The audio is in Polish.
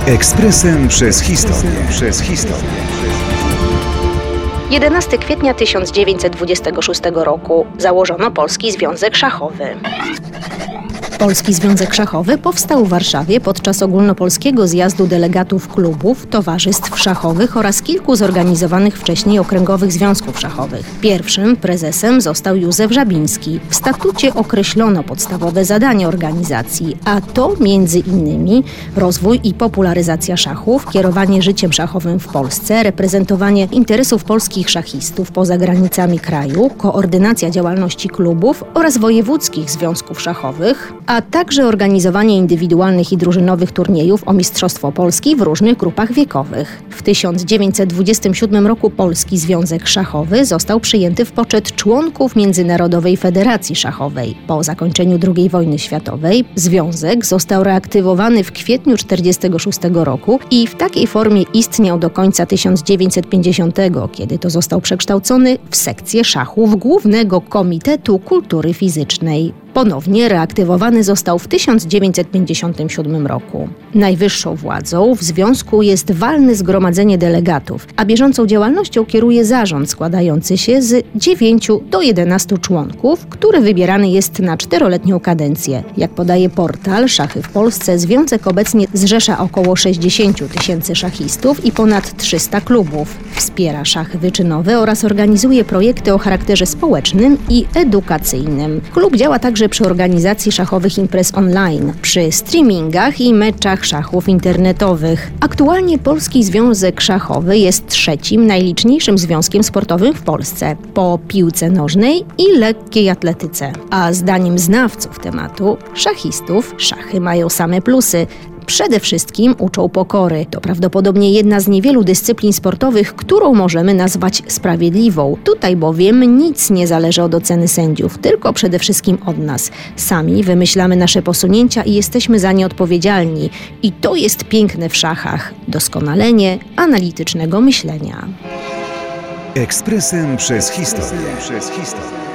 Ekspresem przez historię. 11 kwietnia 1926 roku założono Polski Związek Szachowy. Polski Związek Szachowy powstał w Warszawie podczas ogólnopolskiego zjazdu delegatów klubów, towarzystw szachowych oraz kilku zorganizowanych wcześniej okręgowych związków szachowych. Pierwszym prezesem został Józef Żabiński. W statucie określono podstawowe zadania organizacji, a to między innymi rozwój i popularyzacja szachów, kierowanie życiem szachowym w Polsce, reprezentowanie interesów polskich szachistów poza granicami kraju, koordynacja działalności klubów oraz wojewódzkich związków szachowych, a także organizowanie indywidualnych i drużynowych turniejów o Mistrzostwo Polski w różnych grupach wiekowych. W 1927 roku Polski Związek Szachowy został przyjęty w poczet członków Międzynarodowej Federacji Szachowej. Po zakończeniu II wojny światowej związek został reaktywowany w kwietniu 1946 roku i w takiej formie istniał do końca 1950, kiedy to został przekształcony w sekcję szachów Głównego Komitetu Kultury Fizycznej. Ponownie reaktywowany został w 1957 roku. Najwyższą władzą w związku jest walne zgromadzenie delegatów, a bieżącą działalnością kieruje zarząd składający się z 9 do 11 członków, który wybierany jest na 4-letnią kadencję. Jak podaje portal Szachy w Polsce, związek obecnie zrzesza około 60 000 szachistów i ponad 300 klubów. Wspiera szachy wyczynowe oraz organizuje projekty o charakterze społecznym i edukacyjnym. Klub działa także przy organizacji szachowych imprez online, przy streamingach i meczach szachów internetowych. Aktualnie Polski Związek Szachowy jest trzecim najliczniejszym związkiem sportowym w Polsce, po piłce nożnej i lekkiej atletyce. A zdaniem znawców tematu, szachistów, szachy mają same plusy. Przede wszystkim uczą pokory. To prawdopodobnie jedna z niewielu dyscyplin sportowych, którą możemy nazwać sprawiedliwą. Tutaj bowiem nic nie zależy od oceny sędziów, tylko przede wszystkim od nas. Sami wymyślamy nasze posunięcia i jesteśmy za nie odpowiedzialni. I to jest piękne w szachach. Doskonalenie analitycznego myślenia. Ekspresem przez historię.